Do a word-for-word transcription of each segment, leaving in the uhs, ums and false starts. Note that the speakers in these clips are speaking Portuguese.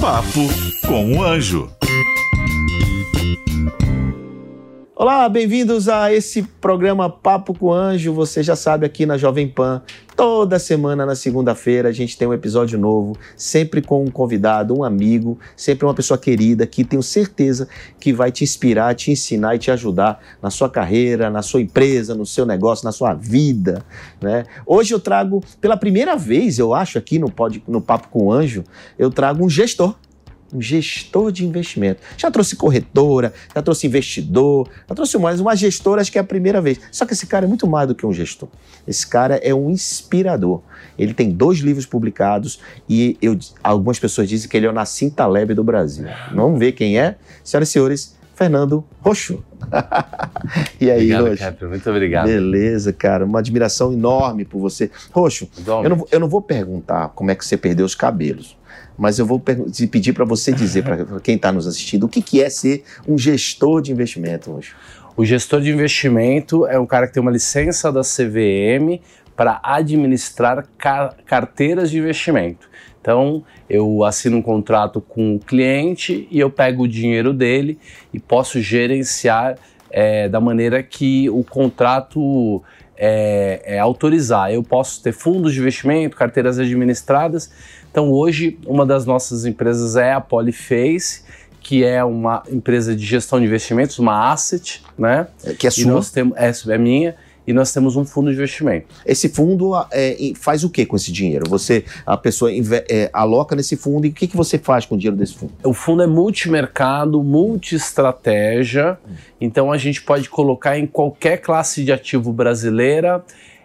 Papo com o Anjo. Olá, bem-vindos a esse programa Papo com o Anjo. Você já sabe, aqui na Jovem Pan, toda semana na segunda-feira a gente tem um episódio novo, sempre com um convidado, um amigo, sempre uma pessoa querida que tenho certeza que vai te inspirar, te ensinar e te ajudar na sua carreira, na sua empresa, no seu negócio, na sua vida, né? Hoje eu trago, pela primeira vez, eu acho, aqui no, pod, no Papo com o Anjo, eu trago um gestor. Um gestor de investimento. Já trouxe corretora, já trouxe investidor, já trouxe mais uma gestora, acho que é a primeira vez. Só que esse cara é muito mais do que um gestor. Esse cara é um inspirador. Ele tem dois livros publicados e eu, algumas pessoas dizem que ele é o Nassim Taleb do Brasil. Vamos ver quem é? Senhoras e senhores, Fernando Rocho. E aí, obrigado, Rocho? Kepler, muito obrigado. Beleza, cara. Uma admiração enorme por você. Rocho, eu não, eu não vou perguntar como é que você perdeu os cabelos, mas eu vou te pedir para você dizer para quem está nos assistindo o que, que é ser um gestor de investimento hoje. O gestor de investimento é um cara que tem uma licença da C V M para administrar car- carteiras de investimento. Então, eu assino um contrato com o cliente e eu pego o dinheiro dele e posso gerenciar é, da maneira que o contrato é, é, autorizar. Eu posso ter fundos de investimento, carteiras administradas. Então, hoje, uma das nossas empresas é a Polyface, que é uma empresa de gestão de investimentos, uma asset, né? Que é sua? E nós temos, é, é minha. E nós temos um fundo de investimento. Esse fundo é, faz o que com esse dinheiro? Você, a pessoa é, aloca nesse fundo e o que, que você faz com o dinheiro desse fundo? O fundo é multimercado, multi-estratégia, hum. Então a gente pode colocar em qualquer classe de ativo brasileira,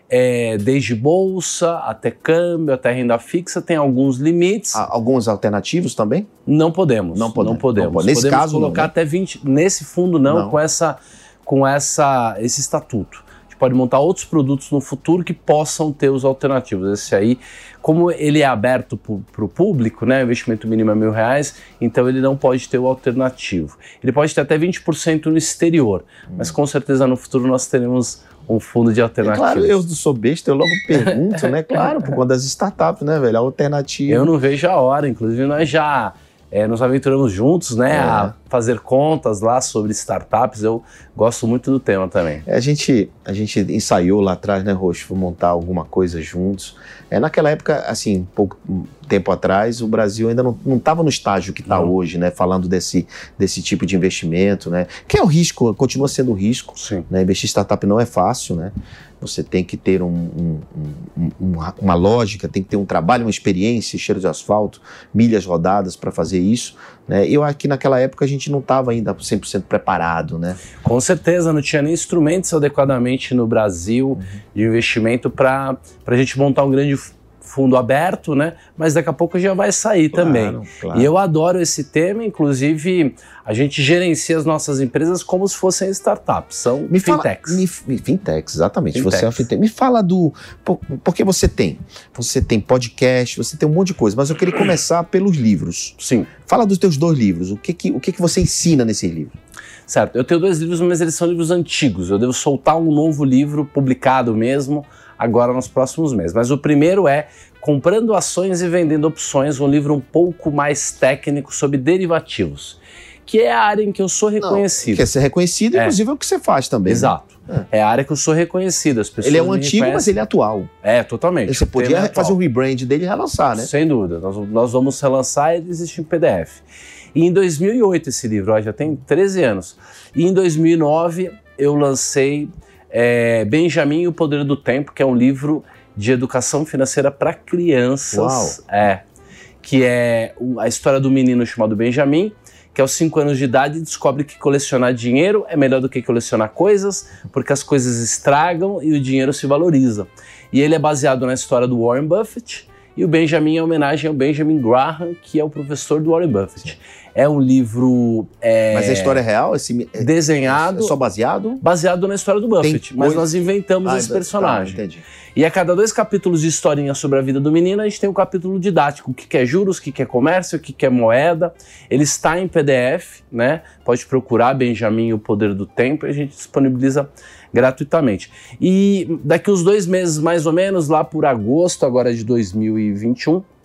é, desde bolsa até câmbio, até renda fixa, tem alguns limites. Há alguns alternativos também? Não podemos. Não podemos. Não podemos. Não pode. Nesse podemos caso, colocar não, né? até vinte. Nesse fundo não, não. com essa, com essa, esse estatuto. Pode montar outros produtos no futuro que possam ter os alternativos. Esse aí, como ele é aberto para o público, né, o investimento mínimo é mil reais, então ele não pode ter o alternativo. Ele pode ter até vinte por cento no exterior, hum. mas com certeza no futuro nós teremos um fundo de alternativas. É claro, eu sou besta, eu logo pergunto, né? Claro, por conta das startups, né, velho? A alternativa. Eu não vejo a hora, inclusive nós já... É, nos aventuramos juntos, né, é. a fazer contas lá sobre startups. Eu gosto muito do tema também. É, a, gente, a gente ensaiou lá atrás, né, Rocho, montar alguma coisa juntos. É, naquela época, assim, pouco tempo atrás, o Brasil ainda não estava no estágio que está hoje, né, falando desse, desse tipo de investimento, né, que é o risco, continua sendo risco. Sim. Né, investir em startup não é fácil, né, você tem que ter um, um, um, uma, uma lógica, tem que ter um trabalho, uma experiência, cheiro de asfalto, milhas rodadas para fazer isso, né? Eu acho que naquela época a gente não estava ainda cem por cento preparado, né? Com certeza, não tinha nem instrumentos adequadamente no Brasil uhum. de investimento para a gente montar um grande fundo aberto, né? Mas daqui a pouco já vai sair claro, também. Claro. E eu adoro esse tema, inclusive a gente gerencia as nossas empresas como se fossem startups, são me fintechs. Fala, me, fintechs, exatamente. Fintechs. Você é uma fintech. Me fala do... Por, porque você tem, você tem podcast, você tem um monte de coisa, mas eu queria começar pelos livros. Sim. Fala dos teus dois livros, o que que, o que, que você ensina nesses livros? Certo, eu tenho dois livros, mas eles são livros antigos, eu devo soltar um novo livro publicado mesmo, agora nos próximos meses. Mas o primeiro é Comprando Ações e Vendendo Opções, um livro um pouco mais técnico sobre derivativos, que é a área em que eu sou reconhecido. Não, quer ser reconhecido, é. inclusive é o que você faz também. Exato. Né? É. é a área que eu sou reconhecido. As pessoas ele é um antigo, reconhecem. Mas ele é atual. É, totalmente. Você podia é fazer um rebrand dele e relançar, né? Sem dúvida. Nós, nós vamos relançar, ele existe em P D F. E em dois mil e oito esse livro, ó, já tem treze anos. E em dois mil e nove eu lancei é, Benjamin e o Poder do Tempo, que é um livro de educação financeira para crianças. Uau. É, que é a história do menino chamado Benjamin, que aos cinco anos de idade descobre que colecionar dinheiro é melhor do que colecionar coisas, porque as coisas estragam e o dinheiro se valoriza. E ele é baseado na história do Warren Buffett, e o Benjamin é homenagem ao Benjamin Graham, que é o professor do Warren Buffett. É um livro... É, mas a história é real? Esse, é, desenhado... É só baseado? Baseado na história do Buffett, mas nós inventamos ah, esse personagem. Tá, entendi. E a cada dois capítulos de historinha sobre a vida do menino, a gente tem um capítulo didático, o que é juros, o que é comércio, o que é moeda. Ele está em P D F, né? Pode procurar Benjamin e o Poder do Tempo, e a gente disponibiliza gratuitamente. E daqui uns dois meses, mais ou menos, lá por agosto agora de dois mil e vinte e um,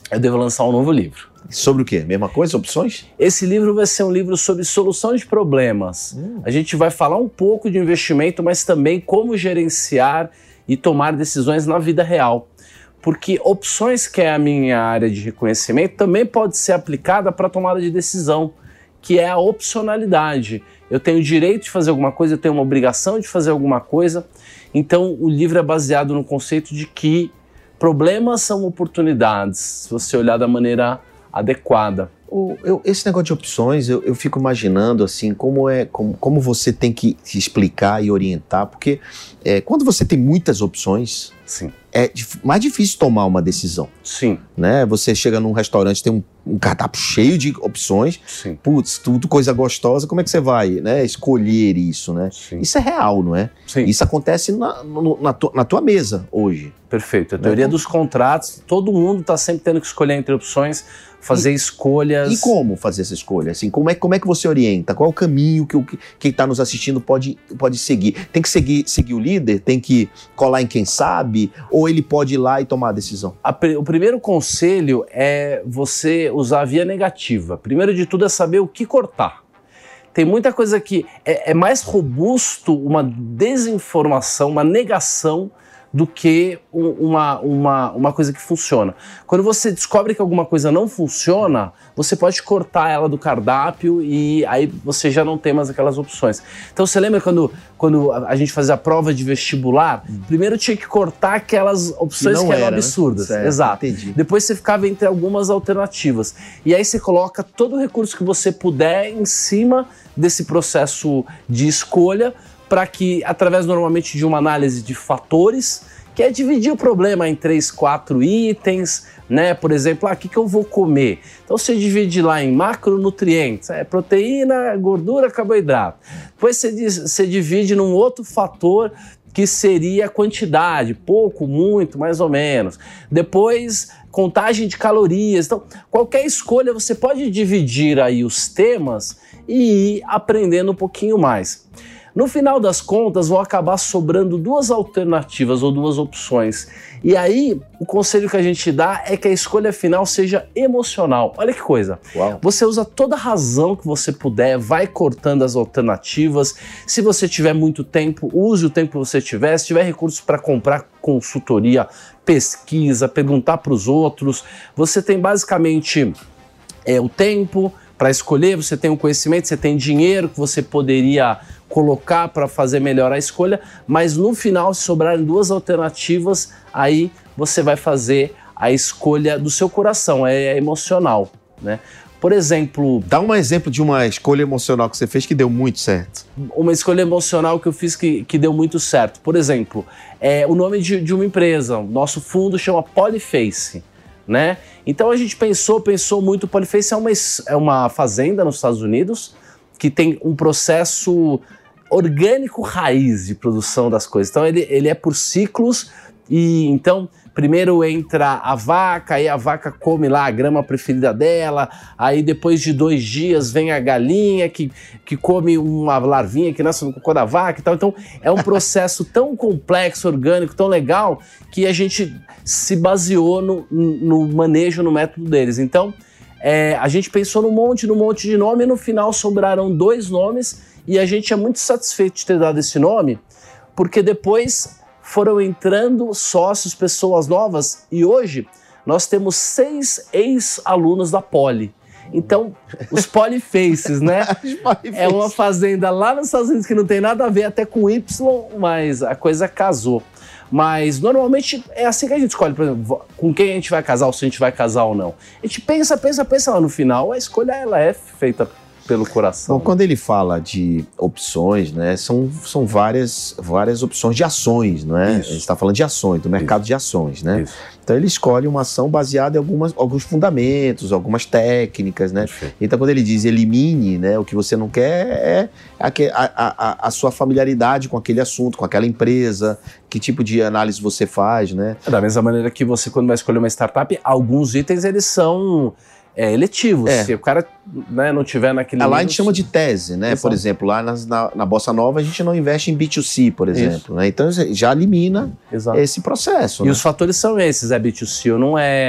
eu devo lançar um novo livro. Sobre o quê? Mesma coisa? Opções? Esse livro vai ser um livro sobre solução de problemas. Hum. A gente vai falar um pouco de investimento, mas também como gerenciar e tomar decisões na vida real. Porque opções, que é a minha área de reconhecimento, também pode ser aplicada para tomada de decisão, que é a opcionalidade. Eu tenho o direito de fazer alguma coisa, eu tenho uma obrigação de fazer alguma coisa. Então, o livro é baseado no conceito de que problemas são oportunidades, se você olhar da maneira adequada. O, eu, esse negócio de opções, eu, eu fico imaginando assim, como, é, como, como você tem que se explicar e orientar, porque é, quando você tem muitas opções, Sim. é dif- mais difícil tomar uma decisão. Sim. Né? Você chega num restaurante, tem um, um cardápio cheio de opções, Sim. putz, tudo coisa gostosa, como é que você vai, né, escolher isso, né? Sim. Isso é real, não é? Sim. Isso acontece na, no, na, tu, na tua mesa hoje. Perfeito. A teoria Né? dos contratos, todo mundo está sempre tendo que escolher entre opções, fazer E- escolhas. E como fazer essa escolha? Assim, como, é, como é que você orienta? Qual é o caminho que o quem está nos assistindo pode, pode seguir? Tem que seguir, seguir o líder? Tem que colar em quem sabe? Ou ele pode ir lá e tomar a decisão? A pr- o primeiro conselho é você usar a via negativa. Primeiro de tudo é saber o que cortar. Tem muita coisa que é, é mais robusto uma desinformação, uma negação, do que um, uma, uma, uma coisa que funciona. Quando você descobre que alguma coisa não funciona, você pode cortar ela do cardápio e aí você já não tem mais aquelas opções. Então você lembra quando, quando a gente fazia a prova de vestibular? Hum. Primeiro tinha que cortar aquelas opções que, que eram era, absurdas. Né? Certo, exato. Entendi. Depois você ficava entre algumas alternativas. E aí você coloca todo o recurso que você puder em cima desse processo de escolha, para que, através normalmente de uma análise de fatores, que é dividir o problema em três, quatro itens, né? Por exemplo, ah, o que, que eu vou comer? Então você divide lá em macronutrientes, é, proteína, gordura, carboidrato. Depois você, diz, você divide num outro fator que seria a quantidade, pouco, muito, mais ou menos. Depois, contagem de calorias. Então, qualquer escolha você pode dividir aí os temas e ir aprendendo um pouquinho mais. No final das contas, vão acabar sobrando duas alternativas ou duas opções. E aí, o conselho que a gente dá é que a escolha final seja emocional. Olha que coisa. Uau. Você usa toda a razão que você puder, vai cortando as alternativas. Se você tiver muito tempo, use o tempo que você tiver. Se tiver recursos para comprar consultoria, pesquisa, perguntar para os outros, você tem basicamente é, o tempo para escolher, você tem o conhecimento, você tem dinheiro que você poderia colocar para fazer melhor a escolha, mas no final, se sobrarem duas alternativas, aí você vai fazer a escolha do seu coração, é, é emocional, né? Por exemplo... Dá um exemplo de uma escolha emocional que você fez que deu muito certo. Uma escolha emocional que eu fiz que, que deu muito certo. Por exemplo, é o nome de, de uma empresa, nosso fundo chama Polyface, né? Então a gente pensou, pensou muito, Polyface é uma, é uma fazenda nos Estados Unidos que tem um processo orgânico raiz de produção das coisas. Então ele, ele é por ciclos e então primeiro entra a vaca, aí a vaca come lá a grama preferida dela, aí depois de dois dias vem a galinha que, que come uma larvinha que nasce no cocô da vaca e tal. Então é um processo tão complexo, orgânico, tão legal, que a gente se baseou no, no manejo, no método deles. Então é, a gente pensou num monte, num monte de nome e no final sobraram dois nomes e a gente é muito satisfeito de ter dado esse nome, porque depois foram entrando sócios, pessoas novas, e hoje nós temos seis ex-alunos da Poly. Então, os Polyfaces, né? É uma fazenda lá nos Estados Unidos que não tem nada a ver até com Y, mas a coisa casou. Mas normalmente é assim que a gente escolhe, por exemplo, com quem a gente vai casar, ou se a gente vai casar ou não. A gente pensa, pensa, pensa lá no final, a escolha ela é feita pelo coração. Bom, quando ele fala de opções, né, são, são várias, várias opções de ações, não é? Isso. A gente está falando de ações, do mercado Isso. de ações, né? Isso. Então ele escolhe uma ação baseada em algumas, alguns fundamentos, algumas técnicas, né? Perfeito. Então quando ele diz elimine, né, o que você não quer é a, a, a, a sua familiaridade com aquele assunto, com aquela empresa, que tipo de análise você faz, né? Da mesma maneira que você, quando vai escolher uma startup, alguns itens eles são é, eletivos. É. Se o cara, né, não tiver naquele... Lá a gente chama de tese, né? Exato. Por exemplo, lá nas, na, na Bossa Nova a gente não investe em B dois C, por exemplo, né? Então já elimina Exato. esse processo. E né? os fatores são esses, é B dois C ou não é,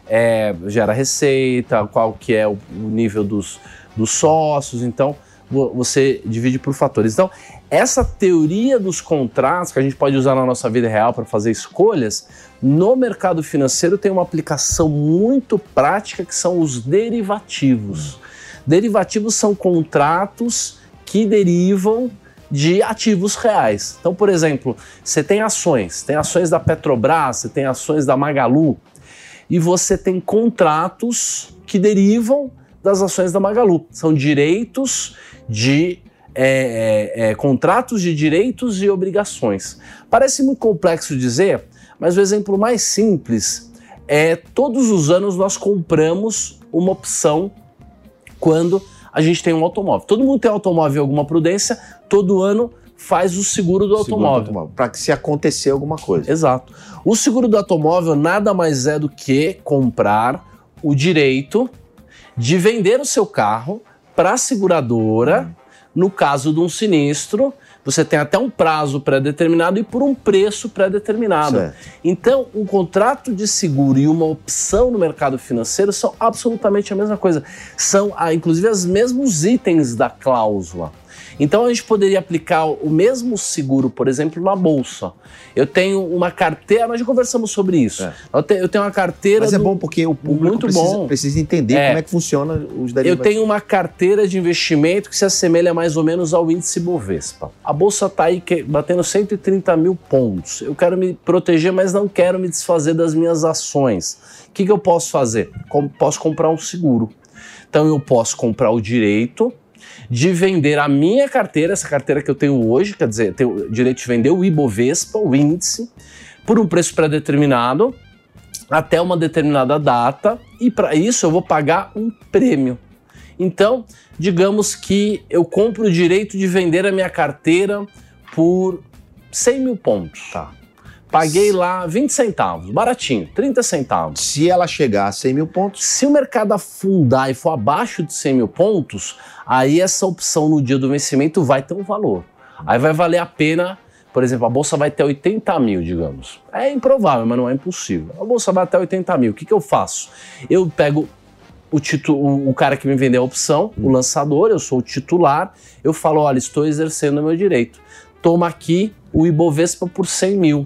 é, gera receita, qual que é o, o nível dos, dos sócios, então você divide por fatores. Então, essa teoria dos contratos que a gente pode usar na nossa vida real para fazer escolhas, no mercado financeiro tem uma aplicação muito prática que são os derivativos. Derivativos são contratos que derivam de ativos reais. Então, por exemplo, você tem ações, tem ações da Petrobras, você tem ações da Magalu, e você tem contratos que derivam das ações da Magalu. São direitos de é, é, é, contratos de direitos e obrigações. Parece muito complexo dizer, mas o exemplo mais simples é todos os anos nós compramos uma opção quando a gente tem um automóvel. Todo mundo tem automóvel em alguma prudência, todo ano faz o seguro do automóvel. automóvel para que se acontecer alguma coisa. Exato. O seguro do automóvel nada mais é do que comprar o direito de vender o seu carro para a seguradora, hum. no caso de um sinistro, você tem até um prazo pré-determinado e por um preço pré-determinado. Certo. Então, um contrato de seguro e uma opção no mercado financeiro são absolutamente a mesma coisa. São, inclusive, os mesmos itens da cláusula. Então, a gente poderia aplicar o mesmo seguro, por exemplo, na bolsa. Eu tenho uma carteira, nós já conversamos sobre isso. É. Eu, tenho, eu tenho uma carteira... Mas é do, bom porque o público muito precisa, bom. precisa entender é. como é que funciona os derivativos. Eu tenho uma carteira de investimento que se assemelha mais ou menos ao índice Bovespa. A bolsa está aí que, batendo cento e trinta mil pontos. Eu quero me proteger, mas não quero me desfazer das minhas ações. O que, que eu posso fazer? Com, posso comprar um seguro. Então, eu posso comprar o direito de vender a minha carteira, essa carteira que eu tenho hoje, quer dizer, tenho o direito de vender o Ibovespa, o índice, por um preço pré-determinado, até uma determinada data, e para isso eu vou pagar um prêmio. Então, digamos que eu compro o direito de vender a minha carteira por cem mil pontos. Tá. Paguei lá vinte centavos, baratinho, trinta centavos. Se ela chegar a cem mil pontos... Se o mercado afundar e for abaixo de cem mil pontos, aí essa opção no dia do vencimento vai ter um valor. Aí vai valer a pena, por exemplo, a bolsa vai ter oitenta mil, digamos. É improvável, mas não é impossível. A bolsa vai até oitenta mil. O que, que eu faço? Eu pego o, titu, o, o cara que me vendeu a opção, hum. o lançador, eu sou o titular, eu falo, olha, estou exercendo o meu direito. Toma aqui o Ibovespa por cem mil.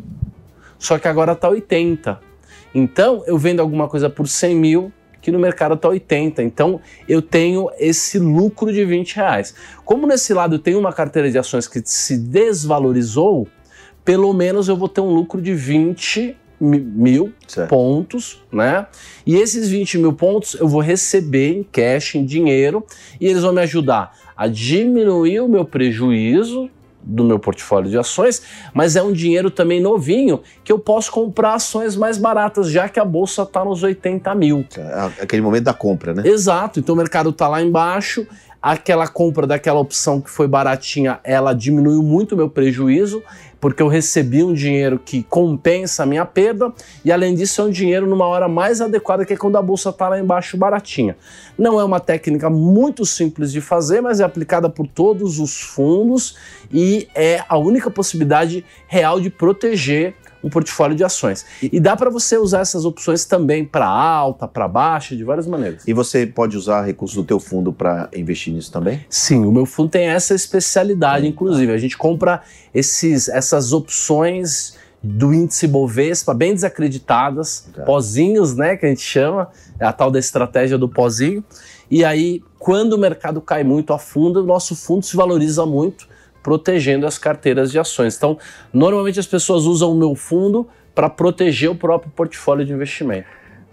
Só que agora está oitenta. Então, eu vendo alguma coisa por cem mil, que no mercado está oitenta. Então, eu tenho esse lucro de vinte reais. Como nesse lado eu tenho uma carteira de ações que se desvalorizou, pelo menos eu vou ter um lucro de vinte mil certo. pontos, né? E esses vinte mil pontos eu vou receber em cash, em dinheiro, e eles vão me ajudar a diminuir o meu prejuízo do meu portfólio de ações, mas é um dinheiro também novinho que eu posso comprar ações mais baratas, já que a bolsa está nos oitenta mil. Aquele momento da compra, né? Exato, então o mercado está lá embaixo, aquela compra daquela opção que foi baratinha, ela diminuiu muito o meu prejuízo, porque eu recebi um dinheiro que compensa a minha perda, e além disso é um dinheiro numa hora mais adequada, que é quando a bolsa está lá embaixo baratinha. Não é uma técnica muito simples de fazer, mas é aplicada por todos os fundos e é a única possibilidade real de proteger um portfólio de ações. E dá para você usar essas opções também para alta, para baixa, de várias maneiras. E você pode usar recursos do teu fundo para investir nisso também? Sim, o meu fundo tem essa especialidade, inclusive. A gente compra esses, essas opções do índice Bovespa, bem desacreditadas, tá. pozinhos, né, que a gente chama, é a tal da estratégia do pozinho. E aí, quando o mercado cai muito a fundo, o nosso fundo se valoriza muito, protegendo as carteiras de ações. Então, normalmente as pessoas usam o meu fundo para proteger o próprio portfólio de investimento.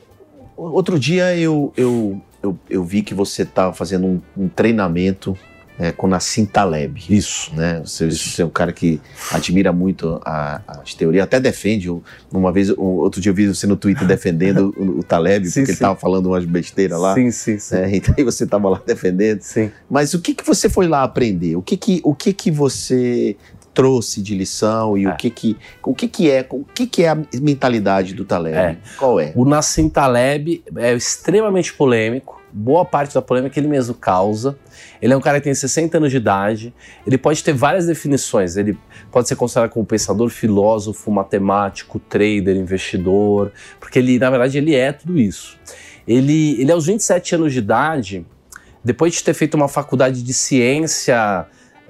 Outro dia eu, eu, eu, eu vi que você estava fazendo um, um treinamento é, com Nassim Taleb. Isso. Né? Você, você é um cara que admira muito a, as teorias, até defende. Uma vez, um, outro dia eu vi você no Twitter defendendo o, o Taleb, sim, porque sim. ele estava falando umas besteiras lá. Sim, sim, sim. É, então aí você estava lá defendendo. Sim. Mas o que, que você foi lá aprender? O que, que, o que, que você trouxe de lição e é. o, que, que, o, que, que, é, o que, que é a mentalidade do Taleb? É. Qual é? O Nassim Taleb é extremamente polêmico. boa parte da polêmica ele mesmo causa. Ele é um cara que tem sessenta anos de idade, ele pode ter várias definições, ele pode ser considerado como pensador, filósofo, matemático, trader, investidor, porque ele, na verdade, ele é tudo isso. Ele, ele aos vinte e sete anos de idade, depois de ter feito uma faculdade de ciência,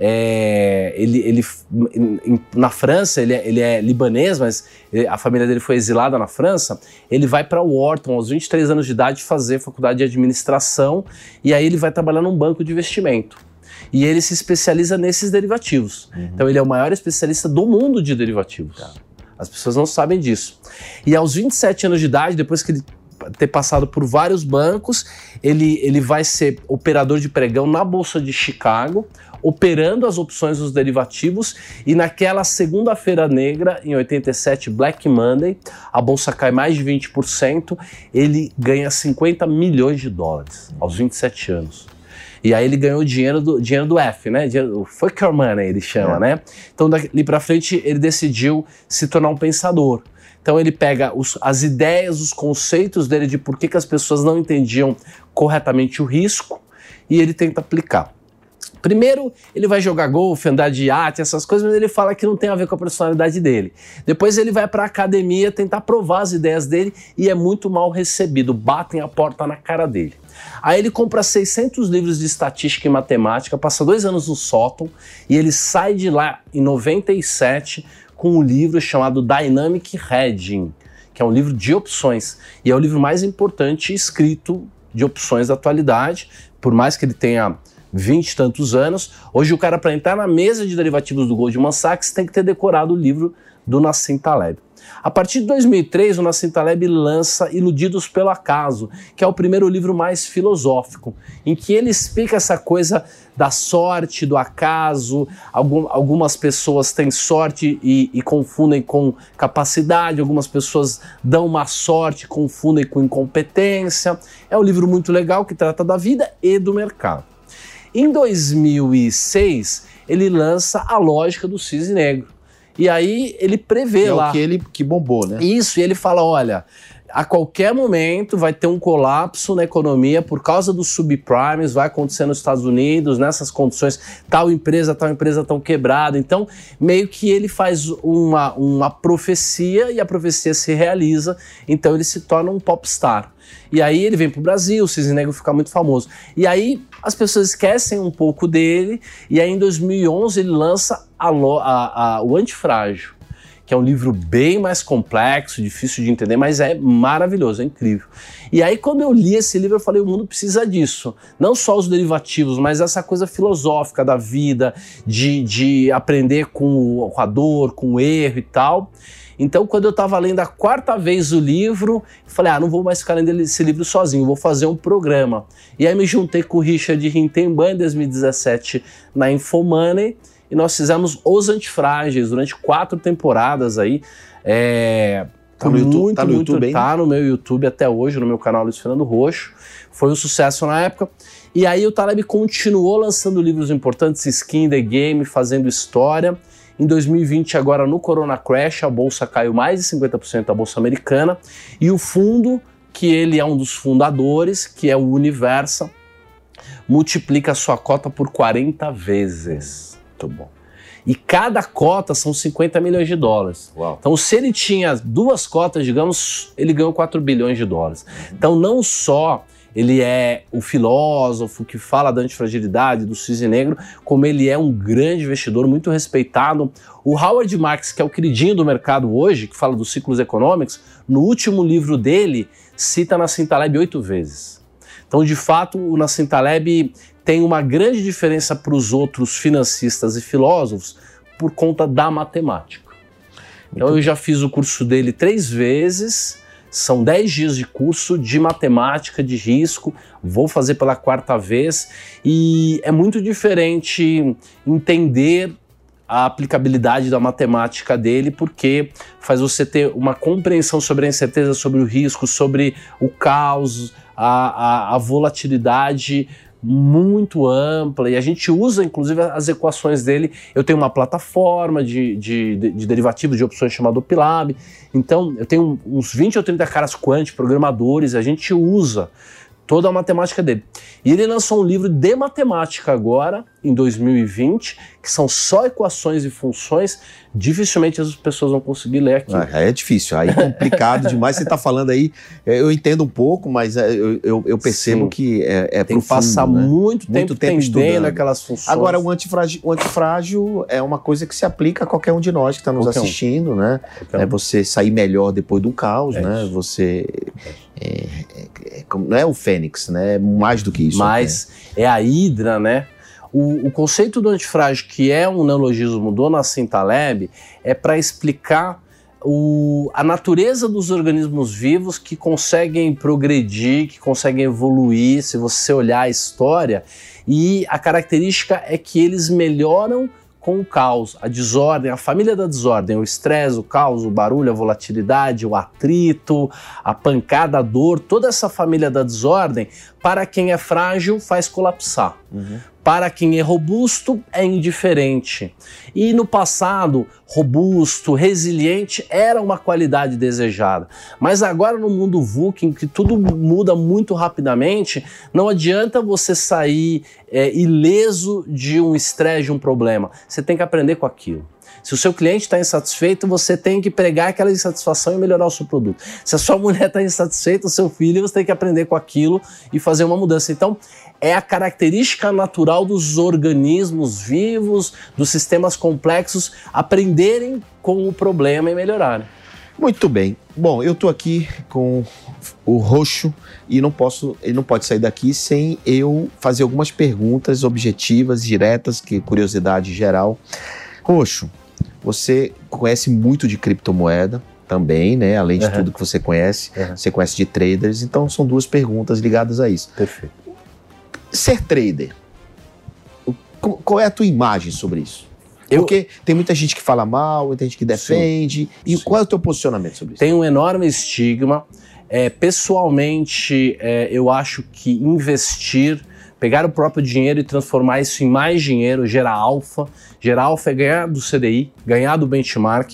é, ele, ele, na França, ele é, ele é libanês, mas a família dele foi exilada na França, ele vai para Wharton aos vinte e três anos de idade fazer faculdade de administração e aí ele vai trabalhar num banco de investimento. E ele se especializa nesses derivativos. Uhum. Então ele é o maior especialista do mundo de derivativos. Tá. As pessoas não sabem disso. E aos vinte e sete anos de idade, depois que ele ter passado por vários bancos, ele, ele vai ser operador de pregão na Bolsa de Chicago, operando as opções dos derivativos, e naquela segunda-feira negra, em oitenta e sete, Black Monday, a Bolsa cai mais de vinte por cento, ele ganha cinquenta milhões de dólares, aos vinte e sete anos. E aí ele ganhou o dinheiro do, dinheiro do F, né? O fuck your money, ele chama, é. né? Então dali pra frente ele decidiu se tornar um pensador. Então ele pega os, as ideias, os conceitos dele de por que, que as pessoas não entendiam corretamente o risco e ele tenta aplicar. Primeiro, ele vai jogar golfe, andar de iate, essas coisas, mas ele fala que não tem a ver com a personalidade dele. Depois ele vai para a academia tentar provar as ideias dele e é muito mal recebido, batem a porta na cara dele. Aí ele compra seiscentos livros de estatística e matemática, passa dois anos no sótão e ele sai de lá em noventa e sete com um livro chamado Dynamic Hedging, que é um livro de opções, e é o livro mais importante escrito de opções da atualidade, por mais que ele tenha vinte e tantos anos. Hoje o cara, para entrar na mesa de derivativos do Goldman Sachs, tem que ter decorado o livro do Nassim Taleb. A partir de dois mil e três, o Nassim Taleb lança Iludidos pelo Acaso, que é o primeiro livro mais filosófico, em que ele explica essa coisa da sorte, do acaso. Algum, algumas pessoas têm sorte e, e confundem com capacidade, algumas pessoas dão má sorte e confundem com incompetência. É um livro muito legal que trata da vida e do mercado. Em dois mil e seis, ele lança A Lógica do Cisne Negro. E aí ele prevê é lá... É o que ele que bombou, né? Isso, e ele fala, olha, a qualquer momento vai ter um colapso na economia por causa dos subprimes, vai acontecer nos Estados Unidos, nessas condições, tal empresa, tal empresa estão quebrada. Então, meio que ele faz uma, uma profecia e a profecia se realiza, então ele se torna um popstar. E aí ele vem pro Brasil, o Cisne Negro fica muito famoso. E aí as pessoas esquecem um pouco dele, e aí em dois mil e onze ele lança a, a, a, o Antifrágil, que é um livro bem mais complexo, difícil de entender, mas é maravilhoso, é incrível. E aí quando eu li esse livro eu falei, o mundo precisa disso. Não só os derivativos, mas essa coisa filosófica da vida, de, de aprender com, com a dor, com o erro e tal. Então, quando eu estava lendo a quarta vez o livro, eu falei, ah, não vou mais ficar lendo esse livro sozinho, vou fazer um programa. E aí me juntei com o Richard Rintenban em dois mil e dezessete na Infomoney, e nós fizemos Os Antifrágeis durante quatro temporadas aí. É, tá no YouTube, muito, tá no muito, YouTube, tá no meu YouTube até hoje, no meu canal Luiz Fernando Roxo. Foi um sucesso na época. E aí o Taleb continuou lançando livros importantes, Skin in the Game, fazendo história. Em dois mil e vinte, agora no Corona Crash, a bolsa caiu mais de cinquenta por cento da bolsa americana, e o fundo, que ele é um dos fundadores, que é o Universa, multiplica a sua cota por quarenta vezes. Muito bom. E cada cota são cinquenta milhões de dólares. Uau. Então, se ele tinha duas cotas, digamos, ele ganhou quatro bilhões de dólares. Então, não só ele é o filósofo que fala da antifragilidade, do cisne negro, como ele é um grande investidor, muito respeitado. O Howard Marks, que é o queridinho do mercado hoje, que fala dos ciclos econômicos, no último livro dele, cita Nassim Taleb oito vezes. Então, de fato, o Nassim Taleb tem uma grande diferença para os outros financistas e filósofos por conta da matemática. Então, eu já fiz o curso dele três vezes. São dez dias de curso de matemática de risco, vou fazer pela quarta vez, e é muito diferente entender a aplicabilidade da matemática dele, porque faz você ter uma compreensão sobre a incerteza, sobre o risco, sobre o caos, a, a, a volatilidade muito ampla, e a gente usa inclusive as equações dele. Eu tenho uma plataforma de, de, de, de derivativos de opções chamada Opilab, então eu tenho uns vinte ou trinta caras quant, programadores, a gente usa toda a matemática dele. E ele lançou um livro de matemática agora, em dois mil e vinte, que são só equações e funções. Dificilmente as pessoas vão conseguir ler aqui. Ah, é difícil, aí é complicado demais. Você está falando aí, eu entendo um pouco, mas eu, eu, eu percebo Sim. que é, é Tem profundo, que passar né? muito tempo, muito tempo entendendo aquelas funções. Agora, o antifrágil, o antifrágil é uma coisa que se aplica a qualquer um de nós que está nos qualquer assistindo, um. né? Qualquer é um. Você sair melhor depois do caos, é né? Isso. Você... É, é, é, não é o Fênix, né? É mais do que isso. Mas né? é a Hidra, né? O, o conceito do antifrágil, que é um neologismo do Nassim Taleb, é para explicar o, a natureza dos organismos vivos que conseguem progredir, que conseguem evoluir, se você olhar a história, e a característica é que eles melhoram com o caos, a desordem, a família da desordem, o estresse, o caos, o barulho, a volatilidade, o atrito, a pancada, a dor, toda essa família da desordem, para quem é frágil, faz colapsar. Uhum. Para quem é robusto, é indiferente. E no passado, robusto, resiliente era uma qualidade desejada. Mas agora no mundo V U C, em que tudo muda muito rapidamente, não adianta você sair é, ileso de um estresse, de um problema. Você tem que aprender com aquilo. Se o seu cliente está insatisfeito, você tem que pregar aquela insatisfação e melhorar o seu produto. Se a sua mulher está insatisfeita, o seu filho, você tem que aprender com aquilo e fazer uma mudança. Então, é a característica natural dos organismos vivos, dos sistemas complexos, aprenderem com o problema e melhorarem. Muito bem. Bom, eu estou aqui com o Roxo e não posso, ele não pode sair daqui sem eu fazer algumas perguntas objetivas, diretas, que curiosidade geral. Roxo, você conhece muito de criptomoeda também, né? Além de uhum. tudo que você conhece, uhum. você conhece de traders, então são duas perguntas ligadas a isso. Perfeito. Ser trader, qual é a tua imagem sobre isso? Eu... Porque tem muita gente que fala mal, muita gente que defende. Sim. E Sim. qual é o teu posicionamento sobre isso? Tem um enorme estigma. É, pessoalmente, é, eu acho que investir, pegar o próprio dinheiro e transformar isso em mais dinheiro, gerar alfa. Gerar alfa é ganhar do C D I, ganhar do benchmark.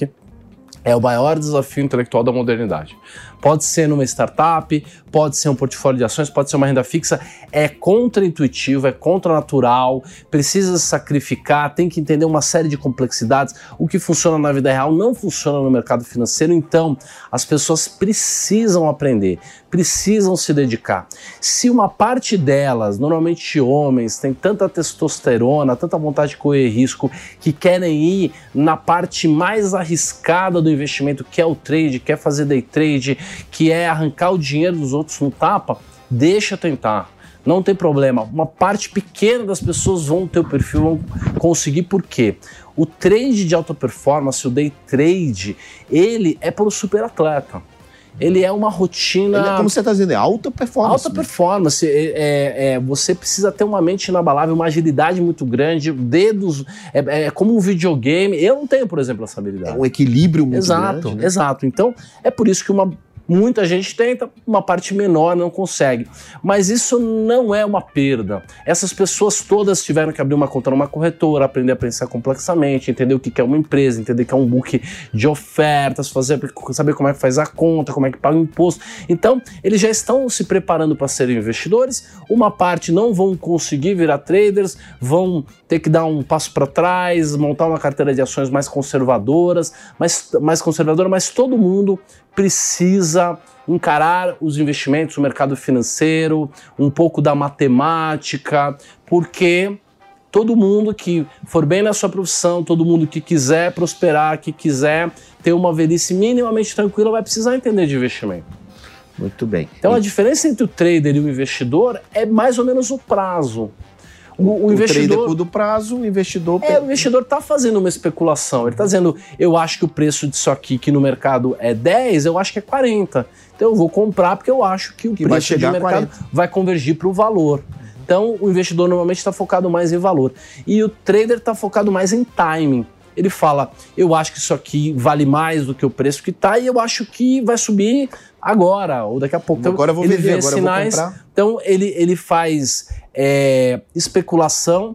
É o maior desafio intelectual da modernidade. Pode ser numa startup, pode ser um portfólio de ações, pode ser uma renda fixa. É contraintuitivo, é contranatural, precisa se sacrificar, tem que entender uma série de complexidades. O que funciona na vida real não funciona no mercado financeiro, então as pessoas precisam aprender, precisam se dedicar. Se uma parte delas, normalmente homens, tem tanta testosterona, tanta vontade de correr risco, que querem ir na parte mais arriscada do investimento, que é o trade, quer fazer day trade, que é arrancar o dinheiro dos outros no tapa, deixa tentar. Não tem problema. Uma parte pequena das pessoas vão ter o perfil, vão conseguir. Por quê? O trade de alta performance, o day trade, ele é para o super atleta. Ele é uma rotina... Ele é, como você está dizendo, é alta performance. Alta performance. É, é, é, você precisa ter uma mente inabalável, uma agilidade muito grande, dedos... É, é como um videogame. Eu não tenho, por exemplo, essa habilidade. É um equilíbrio muito exato, grande. Né? Exato. Então, é por isso que uma... Muita gente tenta, uma parte menor não consegue. Mas isso não é uma perda. Essas pessoas todas tiveram que abrir uma conta numa corretora, aprender a pensar complexamente, entender o que é uma empresa, entender que é um book de ofertas, fazer, saber como é que faz a conta, como é que paga o imposto. Então, eles já estão se preparando para serem investidores. Uma parte não vão conseguir virar traders, vão ter que dar um passo para trás, montar uma carteira de ações mais conservadoras, mais, mais conservadora, mas todo mundo precisa encarar os investimentos, o mercado financeiro, um pouco da matemática, porque todo mundo que for bem na sua profissão, todo mundo que quiser prosperar, que quiser ter uma velhice minimamente tranquila, vai precisar entender de investimento. Muito bem. Então e... a diferença entre o trader e o investidor é mais ou menos o prazo. O, o, o investidor trader do prazo, o investidor... É, o investidor está fazendo uma especulação. Ele está dizendo, eu acho que o preço disso aqui, que no mercado é dez, eu acho que é quarenta. Então eu vou comprar porque eu acho que o que preço vai chegar de mercado vai convergir para o valor. Então o investidor normalmente está focado mais em valor. E o trader está focado mais em timing. Ele fala, eu acho que isso aqui vale mais do que o preço que está e eu acho que vai subir agora ou daqui a pouco. Agora eu vou ele vender, vê agora sinais, eu vou comprar. Então ele, ele faz é, especulação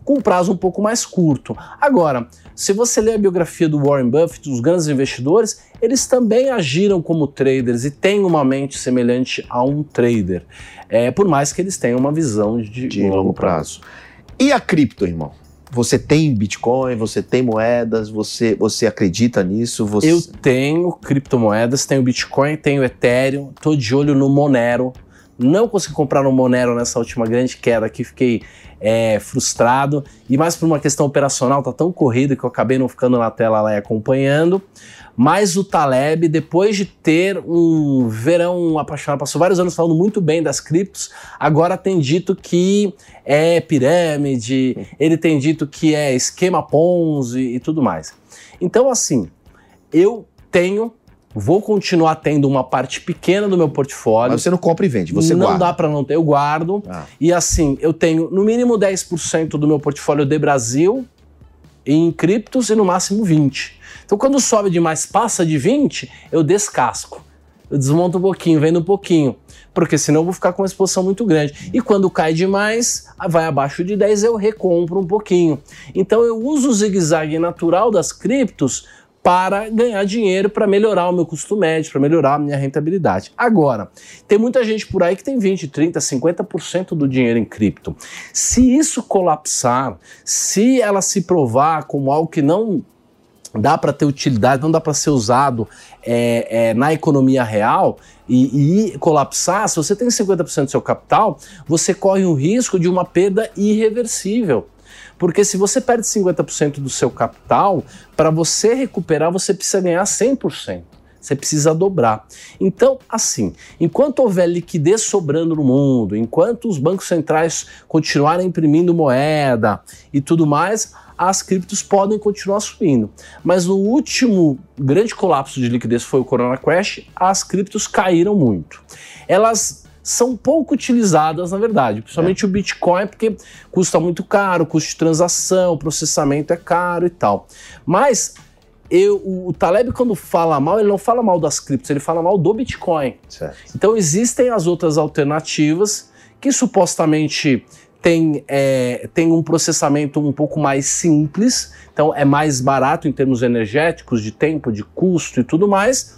com um prazo um pouco mais curto. Agora, se você ler a biografia do Warren Buffett, dos grandes investidores, eles também agiram como traders e têm uma mente semelhante a um trader, é, por mais que eles tenham uma visão de, de longo, longo prazo. prazo. E a cripto, irmão? Você tem Bitcoin, você tem moedas, você, você acredita nisso? Você... Eu tenho criptomoedas, tenho Bitcoin, tenho Ethereum, tô de olho no Monero. Não consegui comprar no Monero nessa última grande queda aqui, fiquei é, frustrado. E mais por uma questão operacional, tá tão corrido que eu acabei não ficando na tela lá e acompanhando. Mas o Taleb, depois de ter um verão apaixonado, passou vários anos falando muito bem das criptos, agora tem dito que é pirâmide, ele tem dito que é esquema Ponzi e tudo mais. Então, assim, eu tenho... Vou continuar tendo uma parte pequena do meu portfólio. Mas você não compra e vende, você não guarda. Não dá para não ter, eu guardo. Ah. E assim, eu tenho no mínimo dez por cento do meu portfólio de Brasil em criptos e no máximo vinte por cento. Então quando sobe demais, passa de vinte por cento, eu descasco. Eu desmonto um pouquinho, vendo um pouquinho. Porque senão eu vou ficar com uma exposição muito grande. E quando cai demais, vai abaixo de dez, eu recompro um pouquinho. Então eu uso o zigue-zague natural das criptos para ganhar dinheiro, para melhorar o meu custo médio, para melhorar a minha rentabilidade. Agora, tem muita gente por aí que tem vinte, trinta, cinquenta por cento do dinheiro em cripto. Se isso colapsar, se ela se provar como algo que não dá para ter utilidade, não dá para ser usado é, é, na economia real e, e colapsar, se você tem cinquenta por cento do seu capital, você corre o risco de uma perda irreversível. Porque se você perde cinquenta por cento do seu capital, para você recuperar, você precisa ganhar cem por cento. Você precisa dobrar. Então, assim, enquanto houver liquidez sobrando no mundo, enquanto os bancos centrais continuarem imprimindo moeda e tudo mais, as criptos podem continuar subindo. Mas no último grande colapso de liquidez, foi o Corona Crash, as criptos caíram muito. Elas são pouco utilizadas, na verdade, principalmente é. o Bitcoin, porque custa muito caro, custo de transação, processamento é caro e tal. Mas eu, o, o Taleb, quando fala mal, ele não fala mal das criptos, ele fala mal do Bitcoin. Certo. Então existem as outras alternativas que supostamente tem, é, tem um processamento um pouco mais simples, então é mais barato em termos energéticos, de tempo, de custo e tudo mais,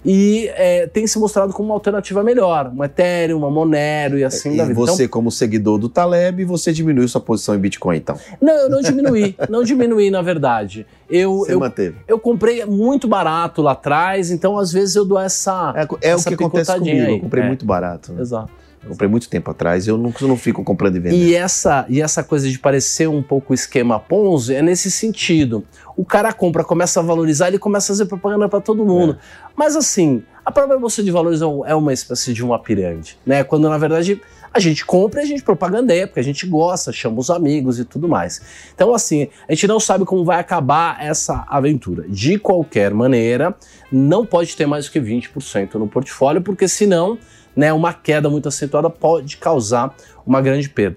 e é, tem se mostrado como uma alternativa melhor, um Ethereum, uma Monero e assim e da vida. você, então, como seguidor do Taleb, você diminuiu sua posição em Bitcoin, então? Não, eu não diminuí, não diminuí, na verdade. Eu, você eu, manteve? Eu comprei muito barato lá atrás, então às vezes eu dou essa É, é essa o que acontece comigo, aí. eu comprei é. muito barato. Né? Exato. Eu comprei muito tempo atrás, eu não, eu não fico comprando e vendendo. E essa, e essa coisa de parecer um pouco esquema Ponzi é nesse sentido. O cara compra, começa a valorizar, ele começa a fazer propaganda para todo mundo. É. Mas assim, a própria bolsa de valores é uma espécie de uma pirâmide, né? Quando na verdade a gente compra e a gente propagandeia, porque a gente gosta, chama os amigos e tudo mais. Então assim, a gente não sabe como vai acabar essa aventura. De qualquer maneira, não pode ter mais do que vinte por cento no portfólio, porque senão, né, uma queda muito acentuada pode causar uma grande perda.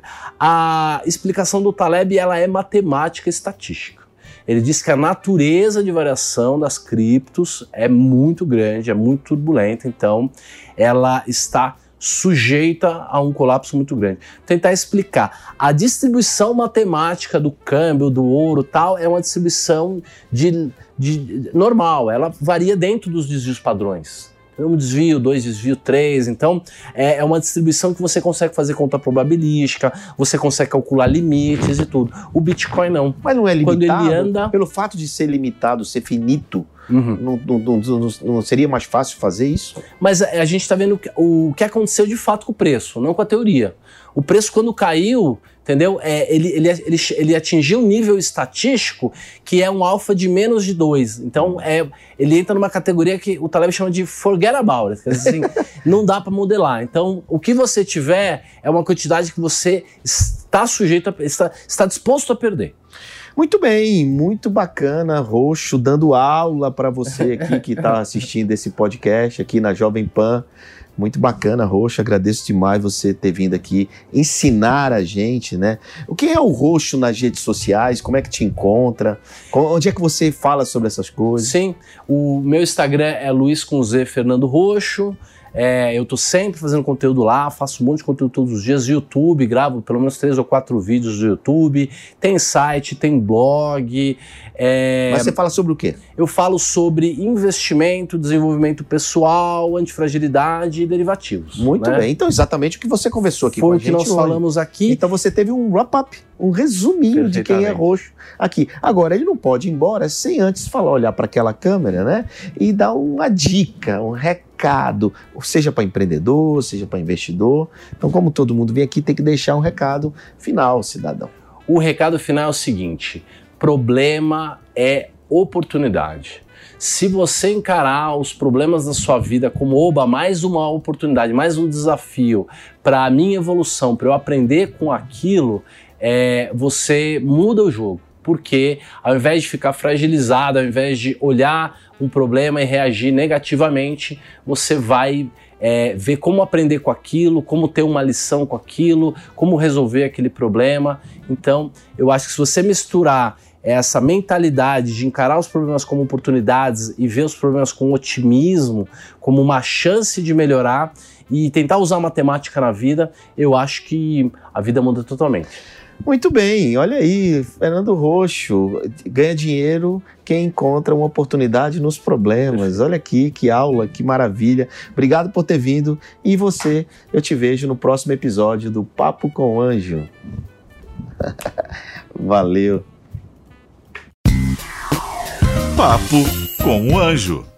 A explicação do Taleb, ela é matemática e estatística. Ele diz que a natureza de variação das criptos é muito grande, é muito turbulenta, então ela está sujeita a um colapso muito grande. Vou tentar explicar. A distribuição matemática do câmbio, do ouro, tal, é uma distribuição de, de, normal, ela varia dentro dos desvios padrões. Um desvio, dois desvio, três. Então, é uma distribuição que você consegue fazer conta probabilística, você consegue calcular limites e tudo. O Bitcoin não. Mas não é limitado? Quando ele anda... Pelo fato de ser limitado, ser finito, uhum. não, não, não, não, não seria mais fácil fazer isso? Mas a gente está vendo o que aconteceu de fato com o preço, não com a teoria. O preço, quando caiu, entendeu? É, ele, ele, ele, ele atingiu um nível estatístico que é um alfa de menos de dois. Então, é, ele entra numa categoria que o Taleb chama de forget about it. Quer dizer, assim, não dá para modelar. Então, o que você tiver é uma quantidade que você está sujeito, a, está, está disposto a perder. Muito bem, muito bacana, Roxo, dando aula para você aqui que está assistindo esse podcast aqui na Jovem Pan. Muito bacana, Roxo, agradeço demais você ter vindo aqui ensinar a gente, né? O que é o Roxo nas redes sociais? Como é que te encontra? Onde é que você fala sobre essas coisas? Sim, o meu Instagram é Luiz com Z Fernando Roxo. É, eu tô sempre fazendo conteúdo lá, faço um monte de conteúdo todos os dias, YouTube, gravo pelo menos três ou quatro vídeos do YouTube, tem site, tem blog. É... Mas você fala sobre o quê? Eu falo sobre investimento, desenvolvimento pessoal, antifragilidade e derivativos. Muito né? bem, então exatamente o que você conversou aqui Foi com a o que gente nós hoje. falamos aqui. Então você teve um wrap-up, um resuminho de quem é roxo aqui. Agora, ele não pode ir embora sem antes falar, olhar para aquela câmera, né? E dar uma dica, um recado, seja para empreendedor, seja para investidor. Então, como todo mundo vem aqui, tem que deixar um recado final, cidadão. O recado final é o seguinte: problema é oportunidade. Se você encarar os problemas da sua vida como, oba, mais uma oportunidade, mais um desafio para a minha evolução, para eu aprender com aquilo, é, você muda o jogo. Porque ao invés de ficar fragilizado, ao invés de olhar um problema e reagir negativamente, você vai é, ver como aprender com aquilo, como ter uma lição com aquilo, como resolver aquele problema. Então, eu acho que se você misturar essa mentalidade de encarar os problemas como oportunidades e ver os problemas com otimismo, como uma chance de melhorar e tentar usar matemática na vida, eu acho que a vida muda totalmente. Muito bem, olha aí, Fernando Roxo, ganha dinheiro quem encontra uma oportunidade nos problemas. Olha aqui, que aula, que maravilha. Obrigado por ter vindo e você, eu te vejo no próximo episódio do Papo com Anjo. Valeu. Papo com o Anjo.